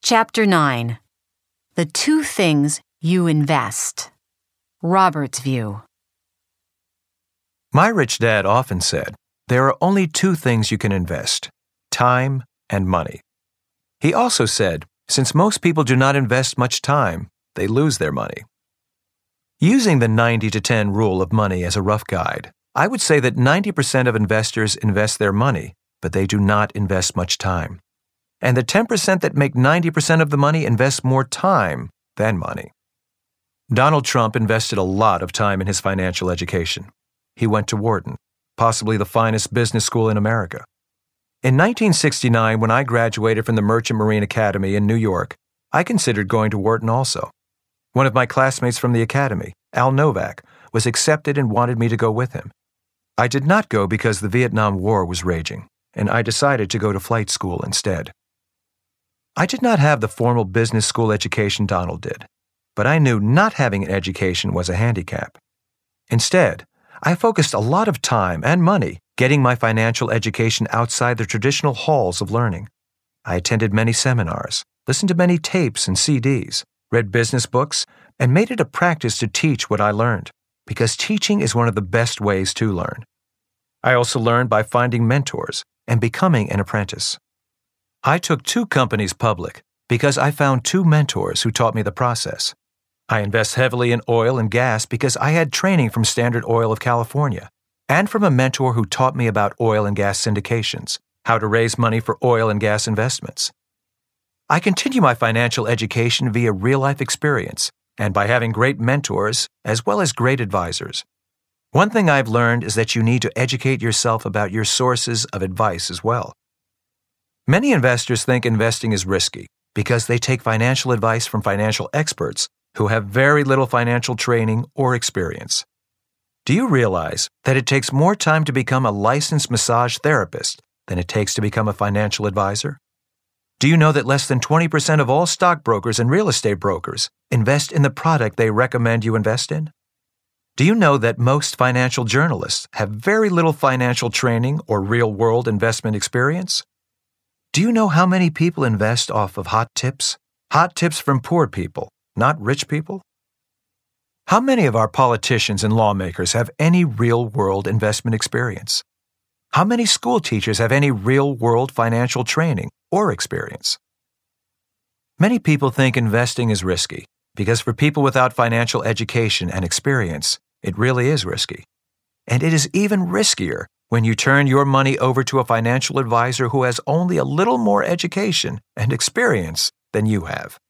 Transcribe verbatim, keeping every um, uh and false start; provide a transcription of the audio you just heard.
Chapter nine. The Two Things You Invest. Robert's View. My rich dad often said, there are only two things you can invest, time and money. He also said, since most people do not invest much time, they lose their money. Using the ninety to ten rule of money as a rough guide, I would say that ninety percent of investors invest their money, but they do not invest much time. And the ten percent that make ninety percent of the money invest more time than money. Donald Trump invested a lot of time in his financial education. He went to Wharton, possibly the finest business school in America. In nineteen sixty-nine, when I graduated from the Merchant Marine Academy in New York, I considered going to Wharton also. One of my classmates from the academy, Al Novak, was accepted and wanted me to go with him. I did not go because the Vietnam War was raging, and I decided to go to flight school instead. I did not have the formal business school education Donald did, but I knew not having an education was a handicap. Instead, I focused a lot of time and money getting my financial education outside the traditional halls of learning. I attended many seminars, listened to many tapes and C Ds, read business books, and made it a practice to teach what I learned, because teaching is one of the best ways to learn. I also learned by finding mentors and becoming an apprentice. I took two companies public because I found two mentors who taught me the process. I invest heavily in oil and gas because I had training from Standard Oil of California and from a mentor who taught me about oil and gas syndications, how to raise money for oil and gas investments. I continue my financial education via real-life experience and by having great mentors as well as great advisors. One thing I've learned is that you need to educate yourself about your sources of advice as well. Many investors think investing is risky because they take financial advice from financial experts who have very little financial training or experience. Do you realize that it takes more time to become a licensed massage therapist than it takes to become a financial advisor? Do you know that less than twenty percent of all stockbrokers and real estate brokers invest in the product they recommend you invest in? Do you know that most financial journalists have very little financial training or real-world investment experience? Do you know how many people invest off of hot tips? Hot tips from poor people, not rich people? How many of our politicians and lawmakers have any real-world investment experience? How many school teachers have any real-world financial training or experience? Many people think investing is risky because for people without financial education and experience, it really is risky. And it is even riskier when you turn your money over to a financial advisor who has only a little more education and experience than you have.